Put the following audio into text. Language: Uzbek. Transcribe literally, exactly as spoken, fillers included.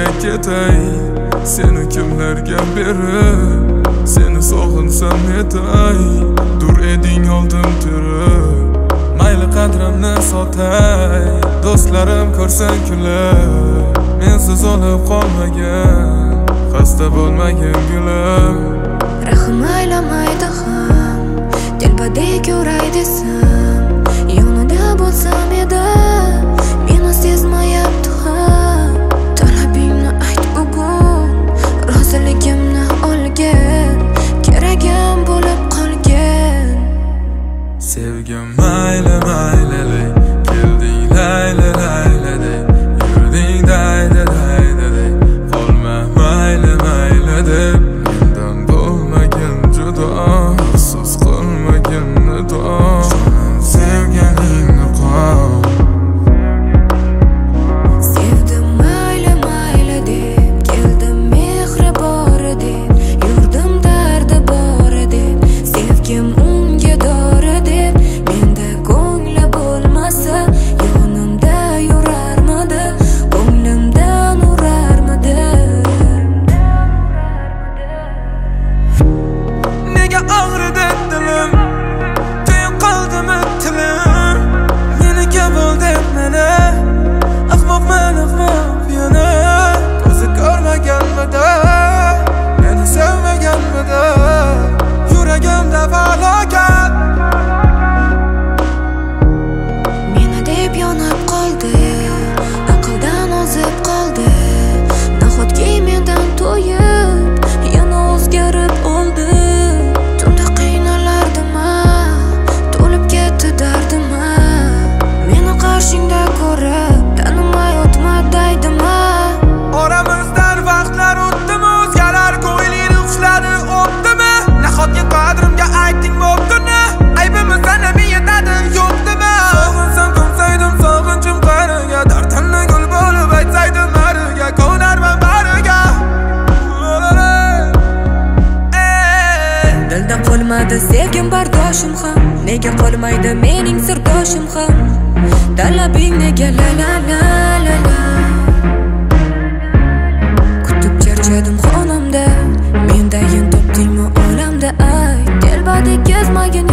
Nega ketay seni kimlarga berib, seni sog'insam netay, dur eding oldim turib. Mayli qadrimni sotay, do'stlarim ko'rsin kulib, mensiz olib qolmagan, xasta bo'lmagin gulim. Rahim aylamaydi ham, telbadek yuray desam, yonida bo'lsam edi, meni sezmayapti ham. Talabingni ayt bugun, roziligimni olgin, keragim bo'lib qolgin. Sevgim mayli mayli de, kelding layli layli de, yurding daydi daydi de, qolma mayli mayli de. Mendan bo'lmagin judo, afsus qilmagin nido, jonim sevganingni qol. Sevdim mayli mayli deb, keldim mehri bor deb, yurdim dardi bor deb, sevgim unga dori deb. Menda ko'ngli bo'lmasa, yonimda yurarmidi, ko'nglimdan urarmidi. Nega og'ridi dilim, to'yib qoldimi tilim, meniga bo'l deb meni, ahmoqman ahmoq yana. Ko'zi ko'rmaganmidi, meni sevmaganmidi, yuragimda falokat. Meni deb yonib qoldi, aqldan ozib qoldi. Nahotki mendan to'yib, yana o'zgarib oldi. Tunda qiynalardima, to'lib ketdi dardima. Meni qarshingda ko'rib, tanimay o'tmadaydima. Oramizdan vaqtlar o'tdimi, o'zgalar ko'ngilni xushlari o'tdimi? Nahotki qadrimga ayting bo'ptimi, aybimiz ana men yetadi yo'qdimi? Sog'insam qo'msaydim sog'inchim qariga, dardimni gul bo'lib aytsaydim mariga, ko'narman bariga. Dildan qolmadi sevgim bardoshim ham, nega qolmaydi mening sirdoshim ham? Talabing nega la la la la la. Kutib charchadim xonamda, mendayin topdingmi olamda, ay telbadek kezmagin